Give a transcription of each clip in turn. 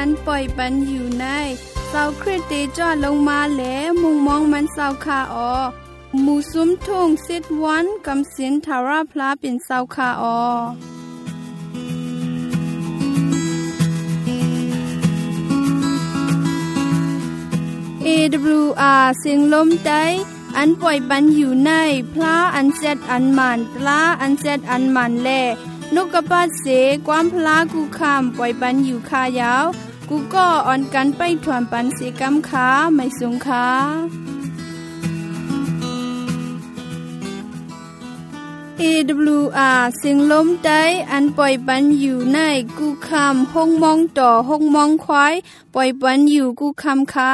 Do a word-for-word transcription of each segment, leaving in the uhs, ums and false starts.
อันปล่อยปันอยู่ในเศร้าคริสเตจอดลงมาแหลมุงมองมันเศร้าคาออหมู่ซุ้มทุ่งสิทวันกำสินทาราพลาเป็นเศร้าคาออเอ ดับเบิลยู อาร์ เสียงลมใจอันปล่อยปันอยู่ในพระอันเซดอันมันตลาอันเซดอันมันแลนกกระปาเสความพลากูคำปล่อยปันอยู่คายาวกูก็อ่อนกันไปถวนปันเสกำขาไม่สงขาเอ ดับเบิลยู อาร์ เสียงลมใจอันปล่อยปันอยู่ในกูคำห้องมองต่อห้องมองควายปล่อยปันอยู่กูคำขา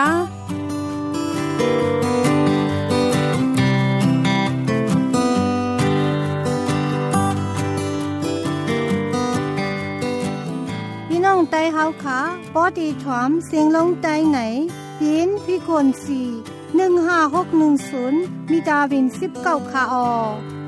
น้องไต้เฮาขาปอดีถอมเสียงลงไต้ไหนปีนพี่คนสี่ หนึ่งห้าหกหนึ่งศูนย์มีดาวินสิบเก้าขาออ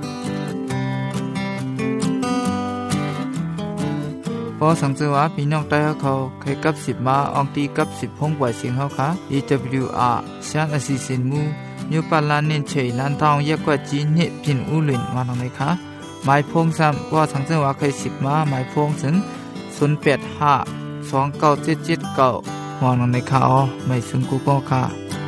พอสังเกตว่าพี่น้องไต้เฮาเขาเคยกับสิบมาอองตีกับสิบห้องปล่อยเสียงเฮาค่ะ อี ดับเบิลยู อาร์ ชานอสิสินมูยูปาลานเน้นเฉยลานทองยกว่าจีนเนพินอูหลินมาทางไหนคะหมายพงซ้ำว่าสังเกตว่าเคยสิบมาหมายพงถึงศูนย์ แปด ห้า สอง เก้า เจ็ด เจ็ด เก้ามองลงในข่าวไม่ซึ่งกูก็ค่ะ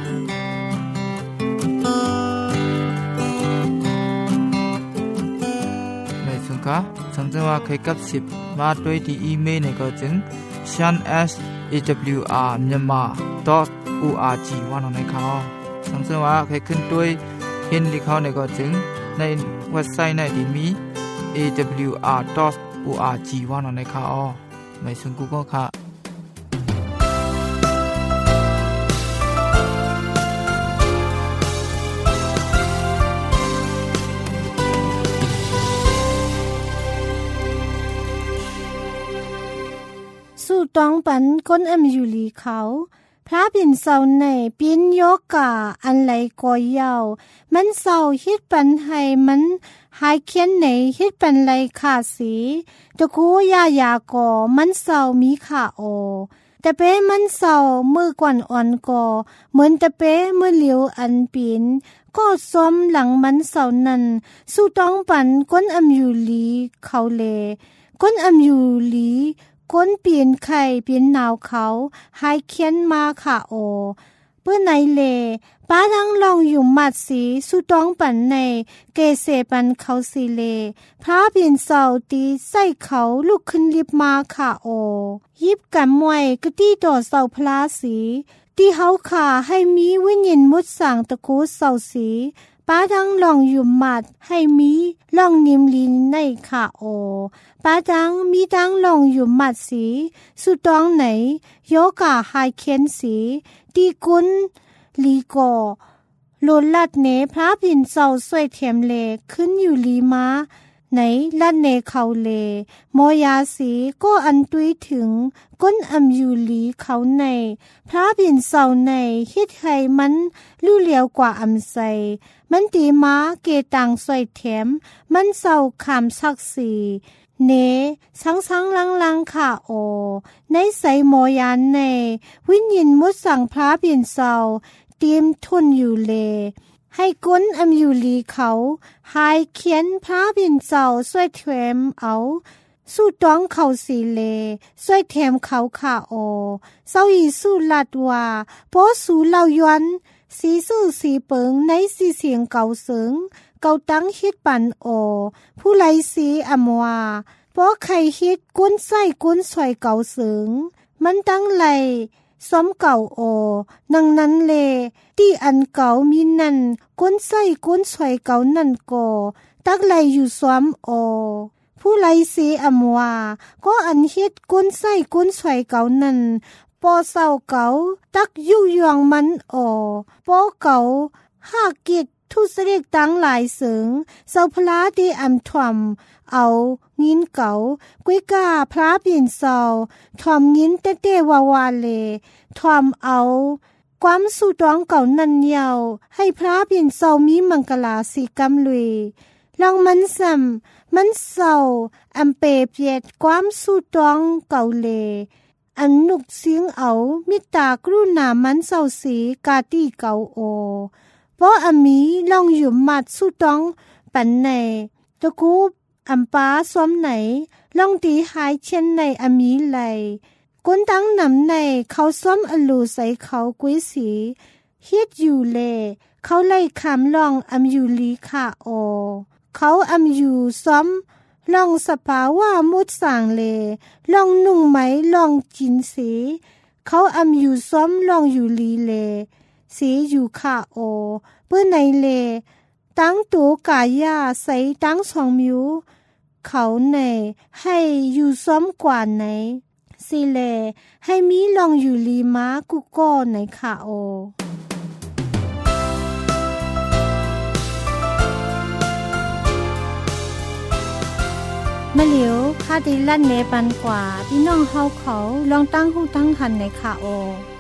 ไม่ซึ่งค่ะสังเกตว่าเคยกับสิบมาด้วยที่อีเมลในก็จึง ชาน เอส เอ ดับเบิลยู อาร์ myanmar ดอท โอ อาร์ จี ว่าลงในข่าวสังเกตว่าเคยขึ้นด้วยเห็นลิข่าวในก็จึงในเว็บไซต์ในที่มี เอ ดับเบิลยู อาร์ ดอท โอ อาร์ จี ว่าลงในข่าวไม่ซึ่งกูก็ค่ะสู้ต้องปันก้นอมอยู่หลีเขาพระบินเศร้าในปินโยกาอันไหลกอยยาวมันเศร้าฮิตปันให้มันหายเคียนไหนฮิตปันไหลขาสีตะคูยายากอมันเศร้ามีขาโอแต่เป้มันเศร้ามือกวนอ่อนกอเหมือนแต่เป้มือเหลียวอันปินก็ซ้อมหลังมันเศร้านั้นสู้ต้องปันก้นอมอยู่หลีเขาเลก้นอมอยู่หลีก้นเปลี่ยนไข่เปลี่ยนหนาวเขาหายเคียนมาค่ะโอเปื้อนไหนเลป้าทั้งลองอยู่มัดสีสุดต้องปันในเกเสปันเขาสีเลพระเปลี่ยนเสาตีใส่เขาลุกขึ้นรีบมาค่ะโอยิบกันมวยกะตี้ต่อเสาพลาสีที่เฮาขาให้มีวิญญาณมุดสั่งตะโกเสาสีป้าทั้งลองอยู่มัดให้มีลองนิมลินในค่ะโอป้าทั้งมีทั้งลองอยู่มัดสีสุดต้องไหนโยกาหายเคียนสีตีกุนลีกอโลลัดเนพระพินเศร้าสวยเทียมเลขึ้นอยู่ลีมาไหนลัดเนเขาเลโมยาสีก็อันตุยถึงก้นอำยูลีเขาในพระพินเศร้าในฮิตให้มันลู่เหลียวกว่าอำใสมันตีม้าเกตังสวยเทียมมันเศร้าขามศักสีเนสังสังลังลังค่ะโอในใสโมยานในวิญญาณมุดสั่งพระเปลี่ยนเศร้าเตรียมทุนอยู่เลให้ก้นอำอยู่ลีเขาหายเขียนพระเปลี่ยนเศร้าสวยเทียมเอาสู้ต้องเขาสีเลสวยเทียมเขาค่ะโอเศร้าอีสู้ลัดว่าโปสูเล่าย้อนสีสู้สีเปิงในสีเสียงเก่าเสิงเก่าตั้งฮิตปันโอผู้ไลสีอำว่าเพราะใครฮิตก้นไส้ก้นสวยเก่าเสิงมันตั้งไหลซ้อมเก่าโอนังนั้นเลที่อันเก่ามีนั่นก้นไส้ก้นสวยเก่านั่นก็ตักไหลอยู่ซ้อมโอผู้ไลสีอำว่าก็อันฮิตก้นไส้ก้นสวยเก่านั่นปอเศร้าเก่าตักยุ่ยองมันโอปอเก่าหากกิจทุสเรียกตั้งหลายเสิงเศร้าพลาดีอำถ่อมเอางินเก่ากุ้ยกาพระเปลี่ยนเศร้าถ่อมงินเต้เต้วาวาเลถ่อมเอาความสู่ต้องเก่านันเยาให้พระเปลี่ยนเศร้ามีมังกลาสีกำลุยลองมันซ้ำมันเศร้าอำเปเปียดความสู่ต้องเก่าเลอันนุกเสียงเอามิตากรุณามันเศร้าสีกาตีเกาโอเพราะอามีลองอยู่มัดสู้ต้องปันในตะกูอัมปาซ้อมไหนลองตีหายเช่นในอามีไหลก้นตั้งนำในเขาซ้อมอลูใส่เขากุ้ยสีเฮ็ดอยู่เลเขาไล่คำลองอำอยู่ลีค่ะโอเขาอำอยู่ซ้อมลองสภาว่ามุดสางเลลองนุ่งไหมลองจินสีเขาอำอยู่ซ้อมลองอยู่ลีเลสีอยู่ค่ะโอเพื่อในเลตั้งตัวกายาใส่ตั้งสองมิวเขาในให้อยู่ซ้อมกว่าไหนสิเลให้มีลองอยู่ลีม้ากุก้อในค่ะโอมะเหลียวข้าได้ลั่นเนปันกว่าพี่น้องเฮาเขาลองตั้งหูตั้งหันในค่ะโอ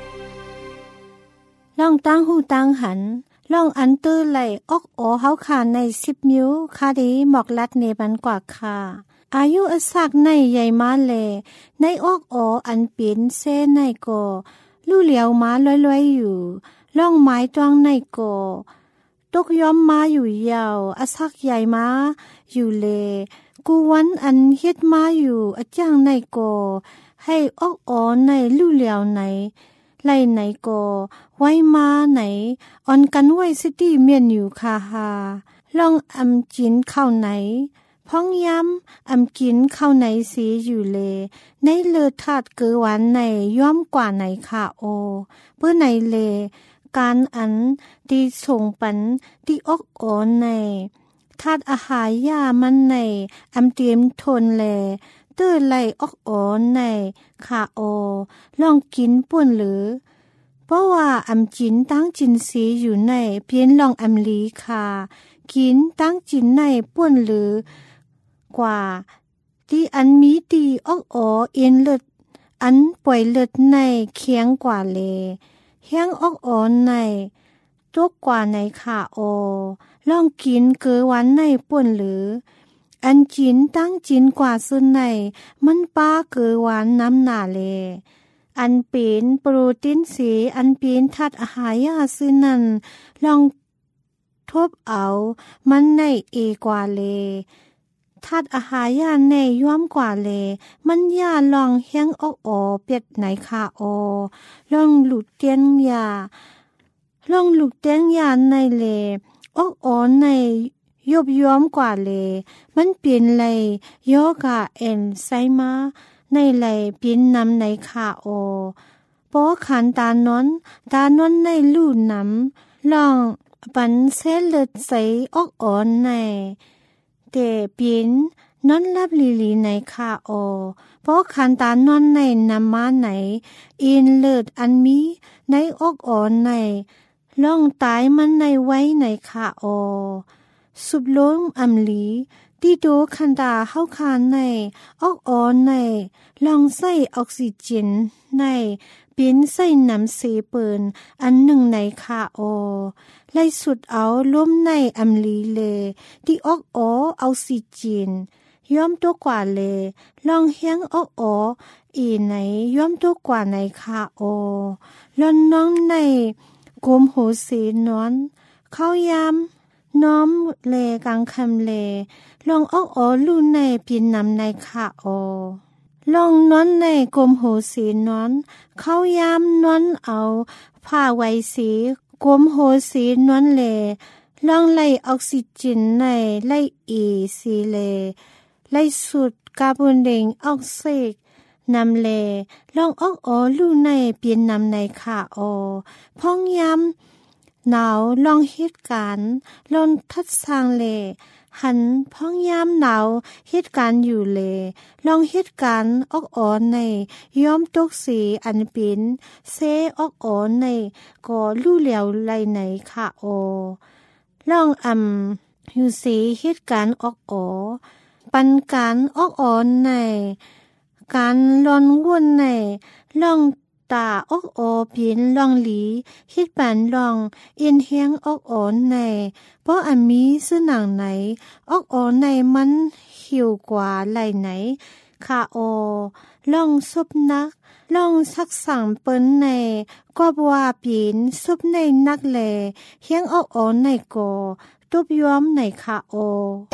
ลองตั้งหูตั้งหันลองอันตื้อไหลออกโอเฮาขาในสิบมิวข้าได้หมอกลัดเนปันกว่าค่ะอายุอสักในใหญ่มาแลในออกโออันเป็นเซในก็ลู่เหลียวมาลอยๆอยู่ลองไม้ตวงในก็ตกย้อมมาอยู่ยาวอสักใหญ่มาอยู่เลกูวันอันเฮ็ดมาอยู่อาจางในก็ให้ออกอ๋อในลู่เหลียวไหนไล่ไหนก็ไว้มาไหนออนกันไว้สิตีเมียนอยู่คาหาลองอำจินเข้าไหนพ้องย้ำอำกินเข้าไหนสีอยู่เลในเลือดถาดเกือหวานในย่อมกว่าไหนค่ะโอเพื่อในเลการอันดีส่งปันดีออกอ๋อในธาตุอาหารยามันในอำเตรียมทนแลเตื้อไหลออกอ๋อในขาโอลองกินป่วนหรือเพราะว่าอำจินตั้งจินสีอยู่ในเพียนลองอำลีค่ะกินตั้งจินในป่วนหรือกว่าที่อันมีตีออกอ๋อเอ็นเลือดอันปล่อยเลือดในเคียงกว่าเลเฮียงออกอ๋อในตกกว่าในขาโอลองกินเกลือหวานในป่วนหรืออันจินตั้งจินกว่าซึ่งในมันป้าเกลือหวานน้ำหนาเลอันเป็นโปรตีนสีอันเป็นธาตุอาหารยาซึ่งนั้นลองทบเอามันในเอกว่าเลธาตุอาหารยาในย่อมกว่าเลมันยาลองเฮียงออกออเป็ดไหนค่ะออลองหลุดเตียนยาลองหลุดเตียนยาในเลออกออในยบย้อมกว่าเลมันเปลี่ยนเลยโยกะเอ็นไซมาในไหลเปลี่ยนนำในขาโอปอขันตานอนตานอนในลู่นำลองปันเซเลือดใสออกอ่อนในแต่เปลี่ยนนอนลับลีลีในขาโอปอขันตานอนในนำมาไหนอินเลือดอันมีในออกอ่อนในลองตายมันในไว้ในขาโอสุบล้มอำลีที่โดคันดาเข้าคานในออกอ่อนในลองใส่ออกซิเจนในเป็นใส่น้ำเสเปินอันหนึ่งในคาโอไล่สุดเอาล้มในอำลีเลที่ออกอ๋อออกซิเจนย่อมตัวกว่าเลลองเฮียงออกอ๋ออีไหนย่อมตัวกว่าในคาโอลอนน้องในกลมโหเสนอนเข้ายามน้อมเลกลางคำเลลองออกอ๋อลู่ในปีนนำในขาโอลองนอนในกลมโหสีนอนเข้ายามนอนเอาผ้าไว้สีกลมโหสีนอนเลลองไล่ออกซิเจนในไล่อีสีเลไล่สุดคาร์บอนไดออกไซด์นำเลลองออกอ๋อลู่ในปีนนำในขาโอพ้องยามหนาวลองเหตุการณ์ลองทัดสร้างเลหันพ้องยามหนาวเหตุการณ์อยู่เลลองเหตุการณ์ออกอ่อนในย้อมตกสีอันเป็นเซออกอ่อนในก็ลู่เหลียวไหลในค่ะโอลองอำอยู่สีเหตุการณ์ออกอ๋อปันการออกอ่อนในการลอนวุ่นในลองตาออกออเพียนลองหลีฮิดปันลองเอียนเฮียงออกอ่อนในเพราะอันมีซื้อหนังไหนออกอ่อนในมันหิวกว่าไหลไหนคาโอล่องซุบนักล่องสักสั่งเปิ้นในก็บว่าปีนซุบในนักแลเฮียงออกออนในกอตุบย้อมในคาโอ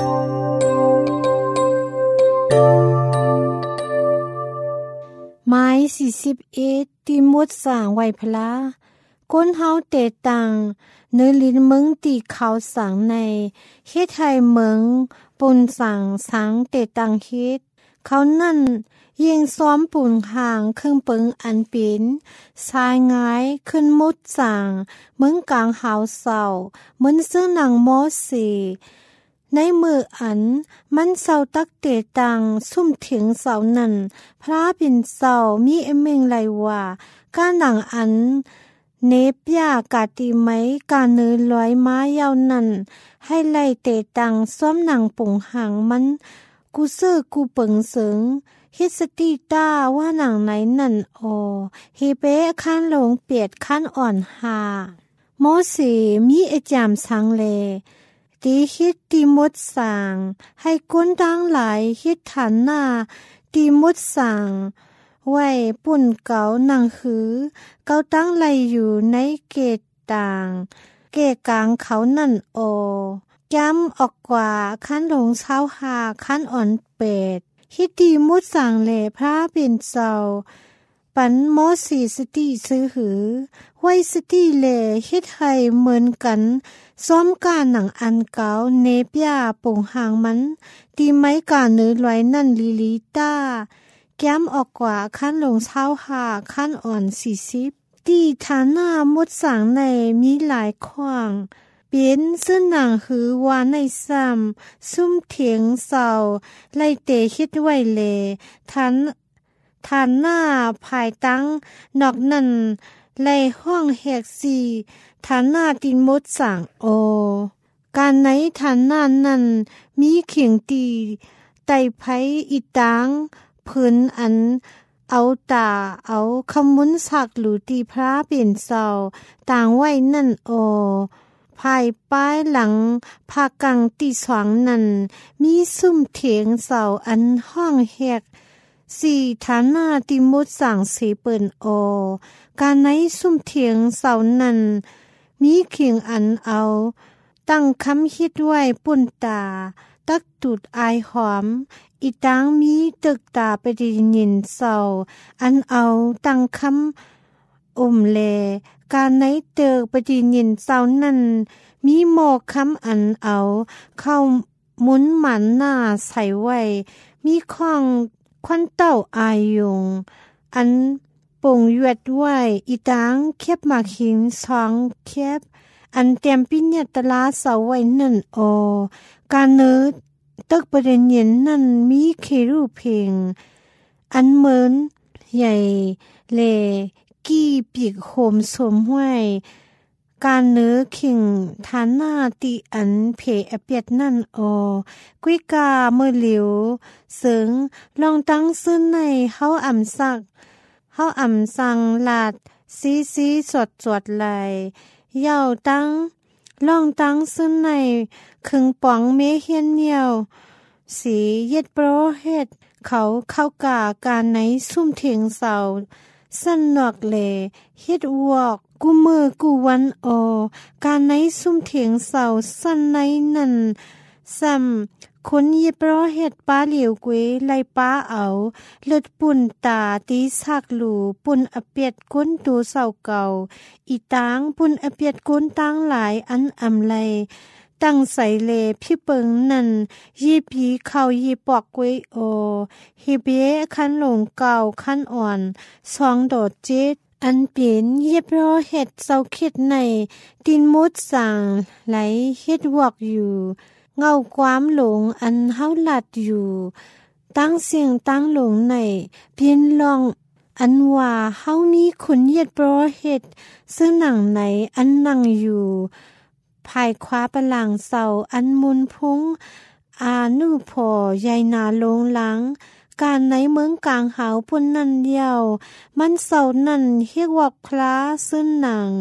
ไม้สี่สิบเอ็ดตีมุดสร้างไว้พลาก้นเฮาเตตังเนื้อลิ้นมึงตีเขาสังในเฮ็ดให้เมืองปุ่นสังสังเตตังเฮ็ดเขานั่นยิงซ้อมปุ่นห่างเครื่องเปิงอันเป็นสายงายขึ้นมุดสังเมืองกลางหาวเศร้าเหมือนซึ่งหนังมอสีในมืออันมันเศร้าตักเตตังซุ่มถึงเสานั่นพระปิ่นเศร้ามีเอเมงไหลว่าก้าหนังอันเนปยากาติไมกาเนื้อลอยม้ายาวนั่นให้ไล่เตตังซ้อมหนังปุ่งหางมันกูเสื้อกูเปิงเสิงฮิสติตาว่าหนังไหนนั่นโอเฮเปคันหลงเปียดคันอ่อนหาโมเสมีเอจามสังเลตีฮิตตีมดสางให้ก้นดังหลายฮิตฐานหน้าตีมดสางไว้ปุ่นเก่าหนังหือเก่าตั้งไหลอยู่ในเกตต่างเกกลางเขานั่นโอย้ำออกกว่าคันหลงเช้าหาคันอ่อนเป็ดฮิตตีมุดสางเลพระเป็นเจ้าปันมอสีสติซื้อหือไว้สติเลฮิตให้เหมือนกันซ้อมการหนังอันเก่าเนปยาปุ่งหางมันตีไม้กาเนื้อลอยนั่นลิลิต้าแก้มออกกว่าขั้นลงเช้าหาขั้นอ่อนสี่สิบตีฐานามุดสังในมีหลายขวางเป็นซึ่งหนังหือวาในซ้ำซุ่มเถียงเศร้าไล่เตฮิตไว้เลฐานฐานหน้าภายตั้งนอกนั่นไล่ห้องแหกสีฐานหน้าตินมุดสังโอการไหนฐานหน้านั่นมีเขียงตีไต่ไผอีตังพื้นอันเอาตาเอาคำมุนสักหรือตีพระเป็นเศร้าต่างไว้นั่นโอภายป้ายหลังภากังตีสวงนั่นมีซุ่มเถียงเศร้าอันห้องแหกสี่ฐานาติมุดสั่งเสเปินโอการไหนซุ่มเถียงเศร้านั่นมีเขียงอันเอาตั้งคำฮิตไว้ปุ่นตาตักตูดอายหอมอีตางมีตึกตาไปดิยินเศร้าอันเอาตั้งคำอมแลการไหนเติกไปดิยินเศร้านั่นมีหมอกคำอันเอาเข้าหมุนหมันหน้าใส่ไว้มีข้องควันเต้าอายยงอันป่งยวดไว้อีตางเข็บหมากหินสองเข็บอันเตรียมปิญญาตลาเสาไว้นั่นโอการเนื้อตึกประเด็นเย็นนั่นมีเครูเพลงอันเหมือนใหญ่เลกี้ปีกโหมสมห้วยการเนื้อขิงฐานหน้าตีอันเพอเปียดนั่นโอกุ้ยกาเมื่อเหลียวเสิงลองตั้งซึ้นในเฮาอ่ำซักเฮาอ่ำสังลาดซีซีสดสดไหลเย่าตั้งลองตั้งซึ้นในครึ่งป๋องเมเฮียนเหนียวสีเย็ดโปรเฮ็ดเขาเข้ากาการในซุ่มเถียงเสาสั่นนอกเลเฮ็ดวอกกูมือกูวันโอการในซุ่มเถียงเสาสั่นในนั่นซ้ำคนเย็ดโปรเฮ็ดป้าเหลียวกวยไล่ป้าเอาเลือดปุ่นตาตีสักหลูปุ่นอเปียดก้นตูเสาเก่าอีตางปุ่นอเปียดก้นตั้งหลายอันอำไลตั้งใส่เลพี่เปิงนั่นยีผีเข้ายีปอกกวยโอฮิเบคันหลงเก่าคันอ่อนสองโดดเจ็ดอันเป็นเย็บรอเห็ดเศร้าคิดในดินมุดสั่งไหลเฮ็ดวอกอยู่เงาความหลงอันเฮาหลัดอยู่ตั้งเสียงตั้งหลงในเพียนลองอันว่าเฮามีขุนเย็ดรอเห็ดซึ่งหนังไหนอันนั่งอยู่ภายคว้าปะหลังเสาอันมุนพุงอานุพอใหญ่นาลงหลังการในเมืองกลางหาวปุ่นนั่นเดียวมันเสานั่นเฮียกวอกพลาซึ่งหนัง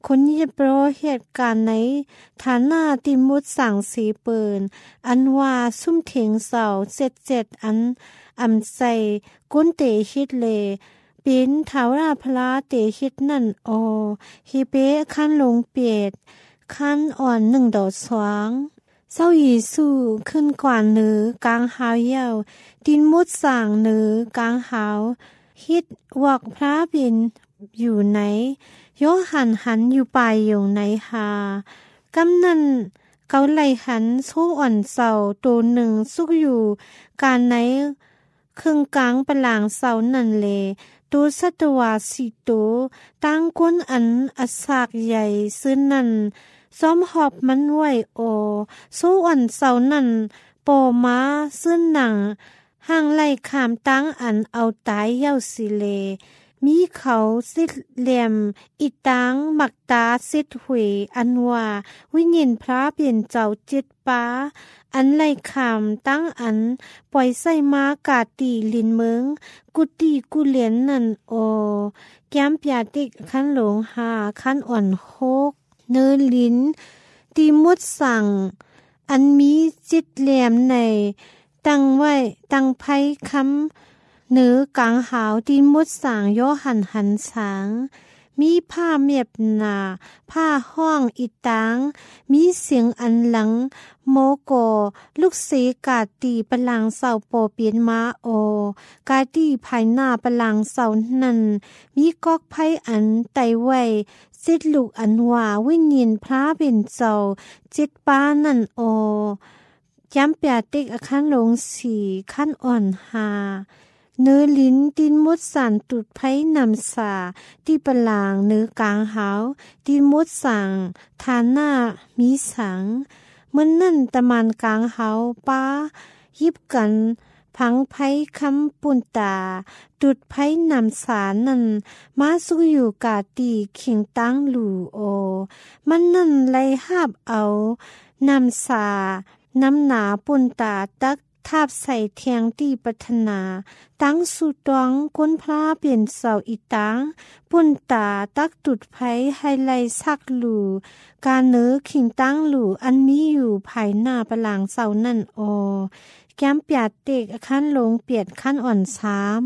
คนยิบโรเหตุการณ์ในฐานะติมุดสั่งสีปืนอันว่าซุ่มเถียงเสาเจ็ดเจ็ดอันอำใส่กุ้นเตฮิตเลเป็นทาวราพลาเตฮิตนั่นโอฮิเปคันลงเปียดคันอ่อนหนึ่งดอกสวางเศร้าอีสู้ขึ้นกว่าเนือกลางหาวเยาวดินมุดสั่งเนือกลางหาวฮิตวอกพระบินอยู่ไหนโยหันหันอยู่ปลายอยู่ในหากำนันเกาไหลหันสู้อ่อนเสาตัวหนึ่งสุกอยู่การไหนครึ่งกลางปลางเสานั่นเลตัวสัตวาสีตัวตั้งก้นอันอสากใหญ่ซึ่งนั่นซ้อมหอบมันไหวโอสู้อ่อนเสานั่นโปม้าซึ่งหนังห่างไหลขามตั้งอันเอาตายเย้าสิเลมีเขาสิดเหลี่ยมอีตังหมักตาสิดหุยอันว่าวิญญาณพระเปลี่ยนเจ้าจิตป้าอันไล่ขามตั้งอันปล่อยใส่มากาตีลินเมืองกุตีกุเลียนนั่นโอแก้มปยาติกขันหลงหาขันอ่อนโฮกเนื้อลิ้นตีมุดสั่งอันมีจิตเหลี่ยมในตั้งไว้ตั้งไพ่คำเนื้อกลางหาวดินมุดสางโยหันหันสางมีผ้าเมียบหนาผ้าห้องอีตังมีเสียงอันหลังโมโกลูกเสกาตีปลังเสาโปเปียนมาโอกาตีภายหน้าปลังเสานั้นมีกอกไพ่อันไตไว้สิดลูกอันว่าวิญญาณพระเป็นเจ้าจิตป้านั่นโอย้ำเปียติกอคันลงสีขั้นอ่อนหาเนื้อลิ้นดินมุดสันตุดไผ่นำสาที่ปลางเนื้อกลางหาวดินมุดสั่งทานหน้ามีสังเมื่อนั่นตะมันกลางหาวป้ายิบกันพังไผ่คำปุ่นตาตุดไผ่นำสานั่นมาสู้อยู่กาตีเขียงตั้งหลู่โอมันนั่นไล่หาบเอานำสาน้ำหนาปุ่นตาตักทาบใส่เทียงตีปัฒนาตั้งสุดตองก้นพระเปลี่ยนเสาอีตังปุ่นตาตักตุดไผ่ไฮไลซักหลู่การเนื้อขิงตั้งหลู่อันมีอยู่ภายหน้าปลางเสานั่นโอแก้มเปียดเตกขั้นลงเปียดขั้นอ่อนสาม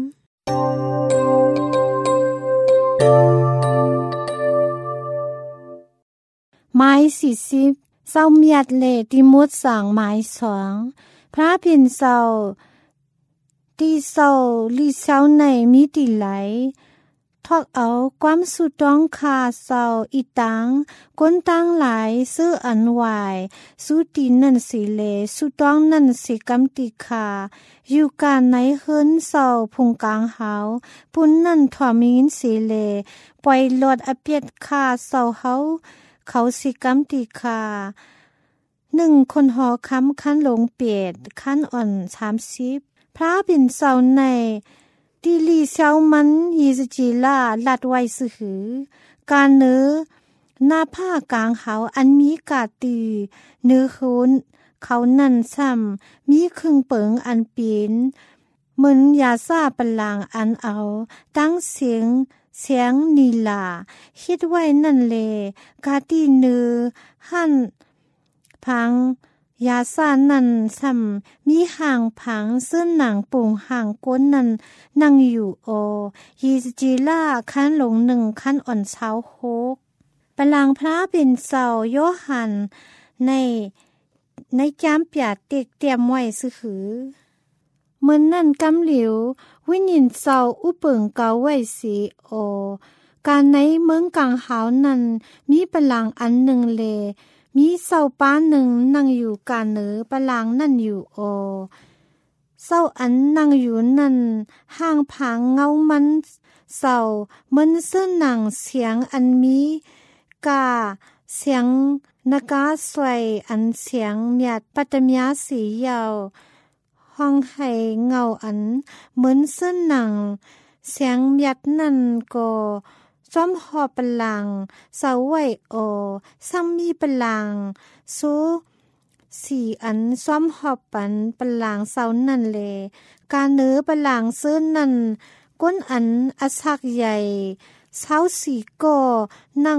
ไม้สี่สิบเศร้าเมียดเลติมุดสั่งไม้สองพระพินเศร้าตีเศร้าลีเศร้าในมิติไหลทอกเอาความสุดต้องคาเศร้าอีตังก้นตั้งหลายซื้ออันวายสุตีนั่นสิเลสุต้องนั่นสิกำติคาอยู่การไหนเฮินเศร้าพุงกลางหาวปุ่นนั่นถอมินสิเลปล่อยหลอดอเปียดคาเศร้าเฮาเขาสิกำติคาหนึ่งคนหอค้ำขั้นลงเปียดขั้นอ่อนสามสิบพระบินเสาในดีลีเซามันยีสจีลาลัดไว้สือการเนื้อหน้าผ้ากลางเขาอันมีกาตีเนื้อคุณเขานั่นซ้ำมีครึ่งเปิงอันเปียนเหมือนยาซาปลางอันเอาตั้งเสียงเสียงนีลาคิดไว้นั่นเลกาตีเนื้อหั่นพังยาซ่านั่นซ้ำมีห่างผังซึ่งหนังปุ่งห่างก้นนั่นนั่งอยู่โอยีจีล่าคันหลงหนึ่งคันอ่อนเช้าโคกปลางพระเป็นเสาโยหันในในจามเปียดเต็กเตรียมไว้ซื้อเหมือนนั่นกำเหลียววิญญาณเสาอุเปิงเกาไว้สีโอการในเมืองกลางหาวนั้นมีปลางอันหนึ่งเลมีเสาป้าหนึ่งนั่งอยู่กาเหนือปลางนั่นอยู่โอเสาอันนั่งอยู่นั่นห่างผางเงามันเสาเหมือนเสื้อหนังเสียงอันมีกาเสียงนากาสวยอันเสียงเมียดปัตมยาสียาวห้องให้เงาอันเหมือนเสื้อหนังเสียงเมียดนั่นก็ซ้อมหอบปลังเสาไว้โอซ้ำมีปลังโซสี่อันซ้อมหอบปันปลังเสานั่นเลการเนื้อปลังเสื้อนั่นก้นอันอสักใหญ่เสาสี่ก็นั่ง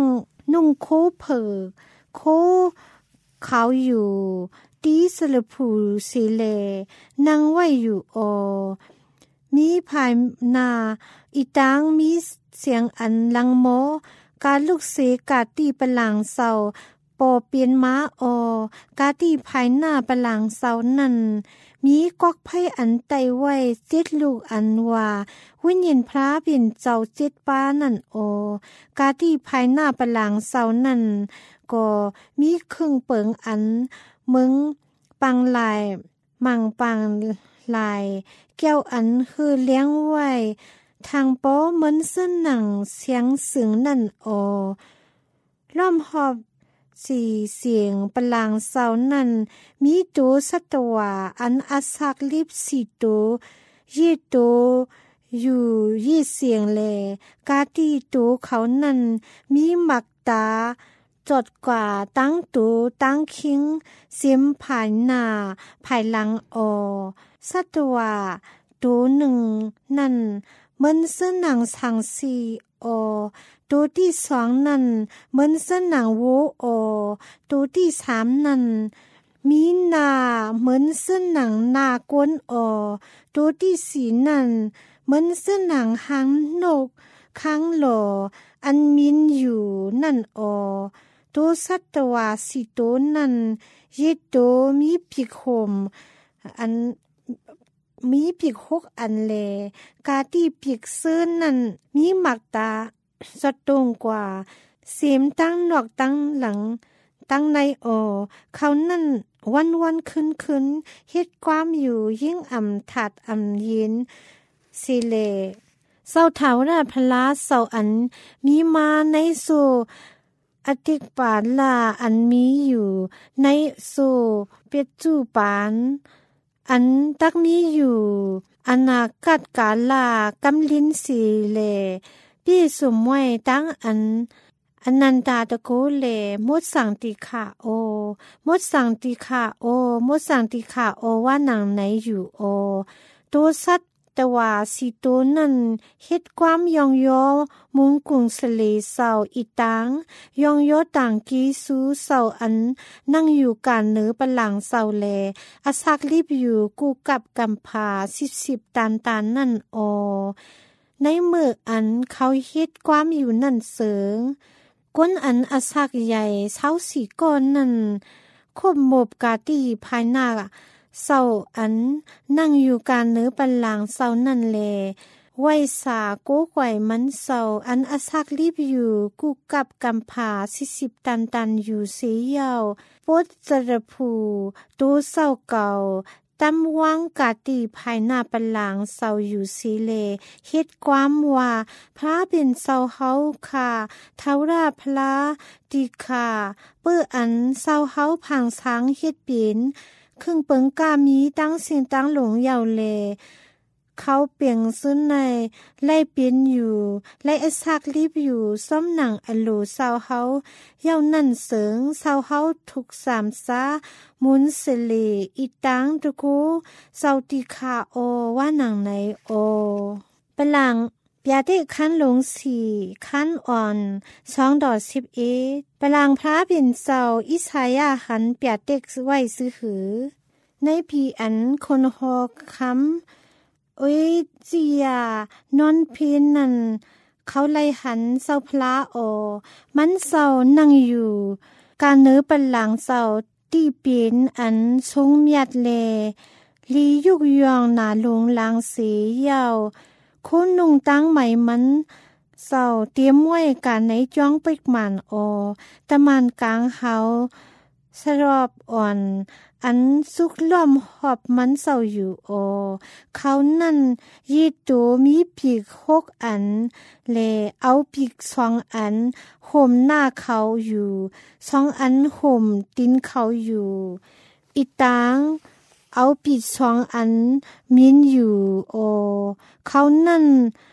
นุ่งโคเผิกโคเขาอยู่ตีสลผูสีเลนั่งไว้อยู่ออมีภายนาอีตางมีเสียงอันลังโมการลูกเสกาตีปะหลังเศร้าปอเปลี่ยนม้าออกาตีภายหน้าปะหลังเศร้านั่นมีกอกไผ่อันไตไว้เจ็ดลูกอันว่าวิญญาณพระเป็นเจ้าเจ็ดป้านั่นโอกาที่ภายหน้าปะหลังเสานั่นก็มีครึ่งเปิงอันมึงปังลายมังปังลายแก้วอันคือเลี้ยงไว้ทางโป้เหมือนเส้นหนังเสียงสึงนั่นโอล้อมหอบสี่เสียงปะหลังเสานั่นมีตัวสัตวาอันอาศักลิบสี่ตัวยี่ตัวอยู่ยี่เสียงแลกาที่ตัวเขานั่นมีหมักตาจดกว่าตั้งตัวตั้งคิงเสียมภายหน้าภายหลังออสัตวาตัวหนึ่งนั่นเหมือนเส้นหนังสังสีออตัวที่สองนั่นเหมือนเส้นหนังโวออตัวที่สามนั่นมีหน้าเหมือนเส้นหนังหน้ากวนออตัวที่สี่นั่นเหมือนเส้นหนังหางนกค้างหล่ออันมินอยู่นั่นออตัวสัตวาสีตัวนั่นเยตัวมีปีกห่มอันมีปีกหกอันแลกาที่ปีกเสื้อนั่นมีหมักตาสดตรงกว่าเสียมตั้งนอกตั้งหลังตั้งในออเขานั่นวันวันคืนคืนเฮ็ดความอยู่ยิ่งอ่ำถัดอ่ำเย็นสิเลเศร้าเถาราพลาเศร้าอันมีมาในโซอติกปานลาอันมีอยู่ในโซเป็ดจูปานอันตักมีอยู่อนาคตกาลากำลินสีเลพี่สมไว้ตั้งอันอนันตาตะโกเลมดสังติขาโอมดสังติขาโอมดสังติขาโอว่าหนังไหนอยู่โอตัวสัตตวาสีตัวนั่นเฮ็ดความยองยอมุงกุงสเลเศร้าอีตังยองยอต่างกีสูเศร้าอันนั่งอยู่การเนื้อปะหลังเศร้าแลอาศักรีบอยู่กูกับกำพาสิบสิบตานตานนั่นโอในเมื่ออันเขาเฮ็ดความอยู่นั่นเสริงก้นอันอาศักใหญ่เช้าสีก้อนนั่นคบหมบกาตีภายหน้าเศร้าอันนั่งอยู่การเนื้อปันหลังเศร้านั่นแลไว้สาโก้ไกวมันเศร้าอันอาศักรีบอยู่กูกับกำผาสิสิบตันตันอยู่เสียยาวปดจระผูตัวเศร้าเก่าตำวังกาตีภายหน้าปันหลังเศร้าอยู่สีเลเฮ็ดความว่าพระเป็นเศร้าเฮาค่ะเท้าราพระตีค่ะเปื้ออันเศร้าเฮาพังช้างเฮ็ดเป็นครึ่งเปิงกามีตั้งสิ่งตั้งหลงยาวเลเขาเปลี่ยงซึ้นในไล่เปลี่ยนอยู่ไล่อสักรีบอยู่ซ้อมหนังอโลเศร้าเฮาเย้านั่นเสิงเศร้าเฮาทุกสามซามุนเสเลอีตังตุกูเศร้าติคาโอว่าหนังไหนโอปลังยาติขั้นลงสี่ขั้นอ่อนสองดอดสิบเอ็ดปลางพระเป็นเศร้าอิสายาหันเปียเต็กไว้ซื้อหือในพีอันคนหอกคำโอ้ยจียานอนเพนนั่นเขาไล่หันเศร้าพระโอมันเศร้านั่งอยู่การเนื้อปลางเศร้าตีเปลี่ยนอันทรงเมียดเลลียุกยองหนาลงลางเสียาวคนนุ่งตั้งใหม่มันเศร้าเตรียมไว้การในจ้องปิกมันออตะมันกลางเฮาสรอบอ่อนอันสุกล้อมหอบมันเศร้าอยู่ออเขานั่นยีตัวมีปีกหกอันแลเอาปีกสองอันห่มหน้าเขาอยู่สองอันห่มตีนเขาอยู่อีตางเอาปีกสองอันมินอยู่โอเขานั่น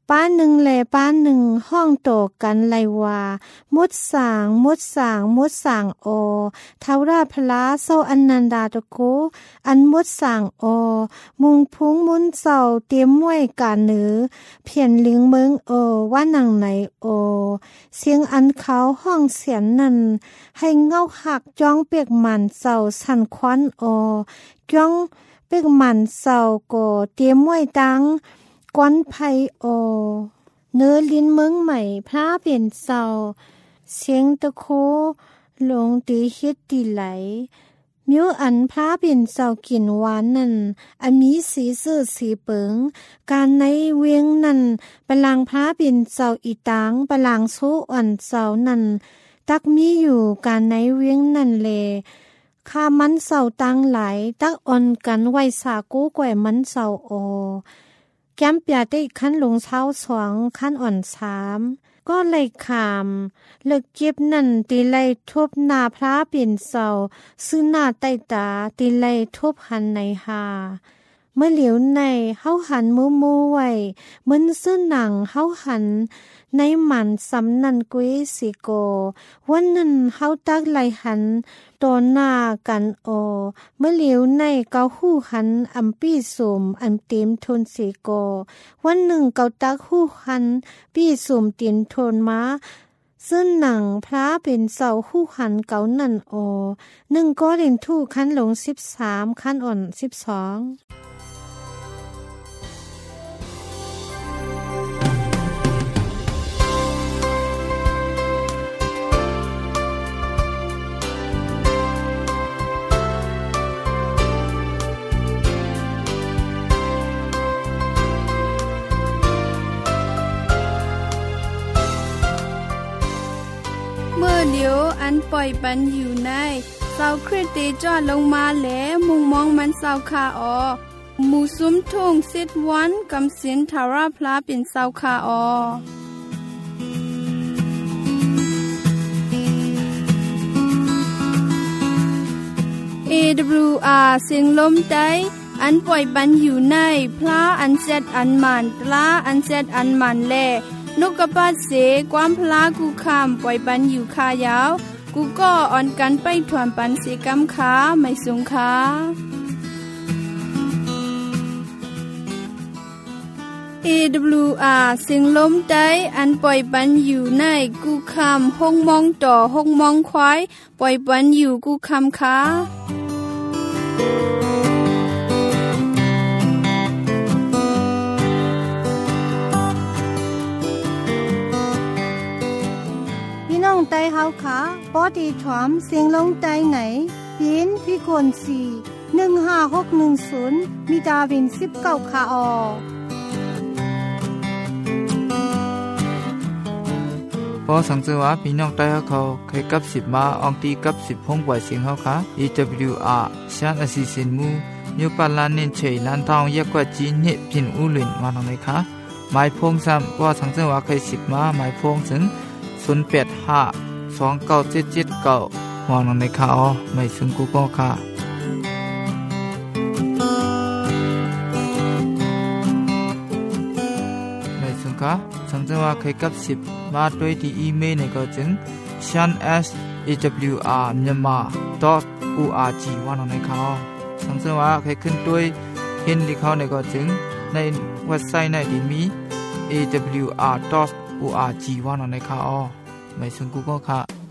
ป้าหนึ่งแลป้าหนึ่งห้องโตกันไลว่ามุดสางมุดสางมุดสางโอทาวราพลาโซอันนันดาตะโกอันมุดสางโอมุงพุงมุนเศร้าเตรียมมวยกาเหนือเพียนลิงเมืองโอว่านังไหนโอเสียงอันเขาห้องเสียนนั้นให้เงาหักจ้องเปียกมันเศร้าสันควันโอจ้องเปียกมันเศร้าโกเตรียมมวยตังกวนไพโอเนื้อลิ้นเมืองใหม่พระเปลี่ยนเศร้าเสียงตะโคลงตีฮิตตีไหลมิวอันพระเปลี่ยนเศร้ากินหวานนั่นอันมีสีเสื้อสีเปิงการในเวียงนั่นปลังพระเปลี่ยนเศร้าอีตางปลังโซอ่อนเศร้านั่นตักมีอยู่การในเวียงนั่นเลข้ามันเศร้าตังไหลตักอ่อนกันไว้สากูแกว่มันเศร้าโอแก้มเปียได้ขั้นลงเช้าสองขั้นอ่อนสามก็เลยขามเลิกเก็บนั่นตีไลทบหน้าพระเปลี่ยนเศร้าซื้อหน้าใต้ตาตีไลทบหันในหาเมื่อเหลียวในเฮาหันมูมูไว้เหมือนซื้อหนังเฮาหันในหมันสำนันกุ้ยสิโกวันนั้นเฮาตักไหลหันตอนหน้ากันโอเมื่อเหลียวในเกาหู้หันอัมปี้สุ่มอันเต็มทนสิโกวันหนึ่งเกาตักหู้หันปี้สุ่มเตียนทนมาซึ่งหนังพระเป็นเสาหู้หันเกานั่นโอหนึ่งก็เด่นทู่คันลงสิบสามคันอ่อนสิบสองเดี๋ยวอันปล่อยปันอยู่ในเสาคริสเตจอดลงมาแล้วมุงมองมันเสาคาออหมูซุ้มทุ่งสิดวันกำสินทาราพลาเป็นเสาคาออ เอ ดับเบิลยู อาร์ เสียงลมใต้อันปล่อยปันอยู่ในพลาอันเซตอันมันตลาอันเซตอันมันแลนกกระปัดเสความพลากูคำปล่อยปันอยู่คายาวกูก็อ่อนกันไปถวนปันเสกำขาไม่สงขา เอ ดับเบิลยู อาร์ เสียงลมใต้อันปล่อยปันอยู่ในกูคำห้องมองต่อห้องมองควายปล่อยปันอยู่กูคำขาไตเฮาขาปอดีถวมเสียงลงไตไหนปีนพี่คนสี่หนึ่งห้าหกหนึ่งศูนย์มีดาวินสิบเก้าคาออพอสังเกตว่าพี่น้องไต้เขาเคยกับสิบมาอองตีกับสิบพงไหวเสียงเขาค่ะ อี ดับเบิลยู อาร์ ชานอสิสินมูนิวปาลานเนินเฉยลันทองแยกกว่าจีนเนี่ยพินอุลินมาตรงไหนคะหมายพงซ้ำพอสังเกตว่าเคยสิบมาหมายพงถึงศูนย์แปดห้าสองเก้าเจ็ดเจ็ดเก้าหวังในข่าวไม่ซึ่งกูก็ค่ะไม่ซึ่งค่ะสังเกตว่าเคยกับสิบมาด้วยที่อีเมลในก็จึง shan s a w r myanmar dot org หวังในข่าวสังเกตว่าเคยขึ้นด้วยเห็นที่เขาในก็จึงในเว็บไซต์ในที่มี เอ ดับเบิลยู อาร์ dot org ว่าหนอในข่าวไม่ซึ่งกูก็ค่ะ